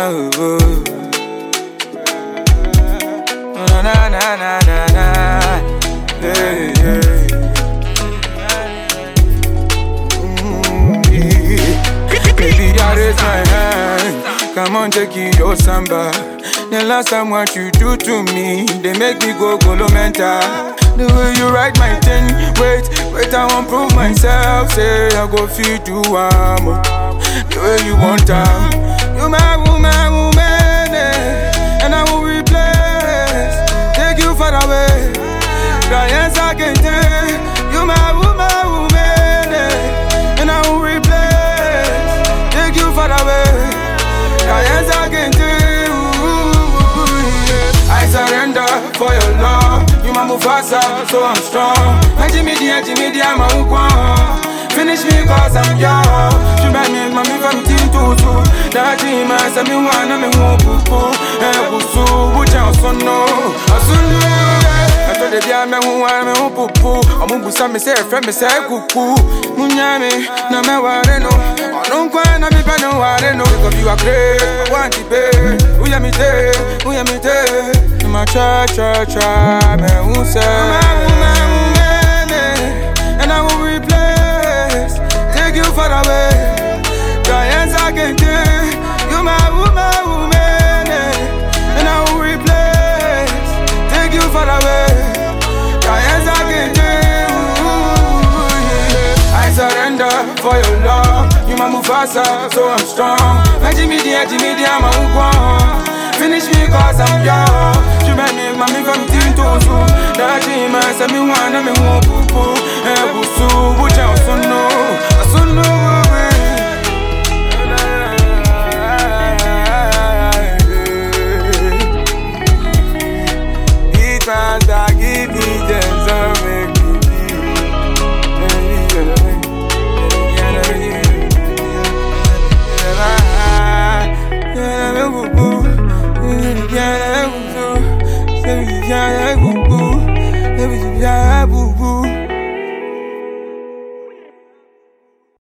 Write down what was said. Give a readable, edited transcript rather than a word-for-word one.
Na na na na na na. Hey, hey. Baby, I raise my hand. Come on, take it, your samba. The last time what you do to me, they make me go mental. The way you ride my thing, wait, I won't prove myself. Say I go feed you the way you want time. You my woman, and I will replace. Take you far away. The answer I can take. You my woman, and I will replace. Take you far away. The answer I can take. I surrender for your love. You my Mufasa, so I'm strong. Jimmy, I'm a one. Finish me cause I'm young. You make me, mommy, from team to two. That dream, I said, me one, I'm a whoop. Which I also know. I soon know. I told the young man who I'm a whoop. I'm a busa, me say, friend, me say, cuckoo. Munyame, no me wareno. I don't quite know me, but no, I don't know. Because you are great, I want to pay. Who ya me take? My cha, man, who say, and I will replace. Take you far away. The answer I can take. You my woman, and I will replace. Take you far away. The answer I can take. I surrender for your love. You my Mufasa, so I'm strong. Jimmy, I'm a one. Finish me cause I'm young. You make me, mommy, from team to two. That dream, I said, me one, I'm a whoop.